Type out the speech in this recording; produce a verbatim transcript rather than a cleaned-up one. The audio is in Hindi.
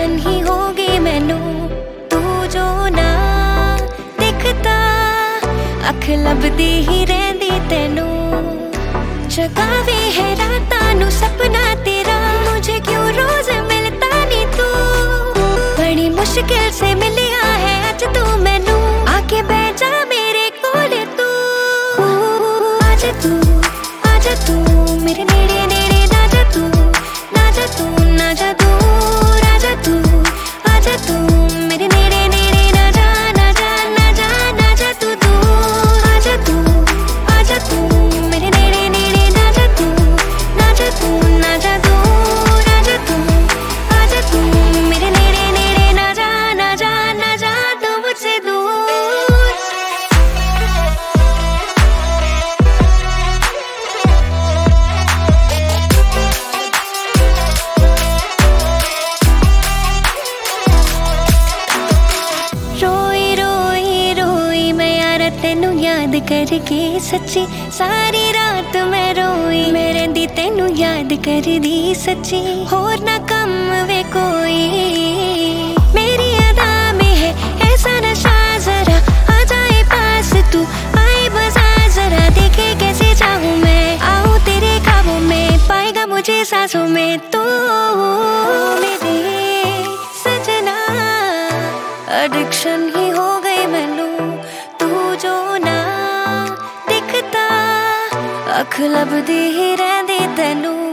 एडिक्शन ही हो गई मैनू तू जो ना दिखता अख लभदी ही रहंदी तैनू जगावे है रातां नू सपना तेरा मुझे क्यों रोज मिलता नहीं तू बड़ी मुश्किल से मिलिया है आज तू मैनू आके बैठ जा मेरे कोल तू आजा तू आजा तू मेरे नेड़े नेड़े ना जा तू ना जा तू ना जा दूर आजा तू आजा तू मेरे नेड़े नेड़े ना जा ना जा ना जा ना जा तू दूर आजा तू आजा तू मेरे नेड़े नेड़े ना जा तू ना जा तू ना जा दूर आजा तू आजा तू मेरे नेड़े नेड़े ना जा ना जा ना जा तू मुझसे दूर तेनू याद करके सच्ची सारी रात मैं रोई मेरे दी तेनू याद कर दी सच्ची होर ना कम वे कोई मेरी अदा में है ऐसा नशा जरा आ जाए पास तू आए बजा जरा देखे कैसे चाहूँ मैं आऊँ तेरे ख्वाबों में पाएगा मुझे सांसों में तो मेरे सजना एडिक्शन ही हो गई मैनू जो ना दिखता अख लभदी ही रहंदी तैनू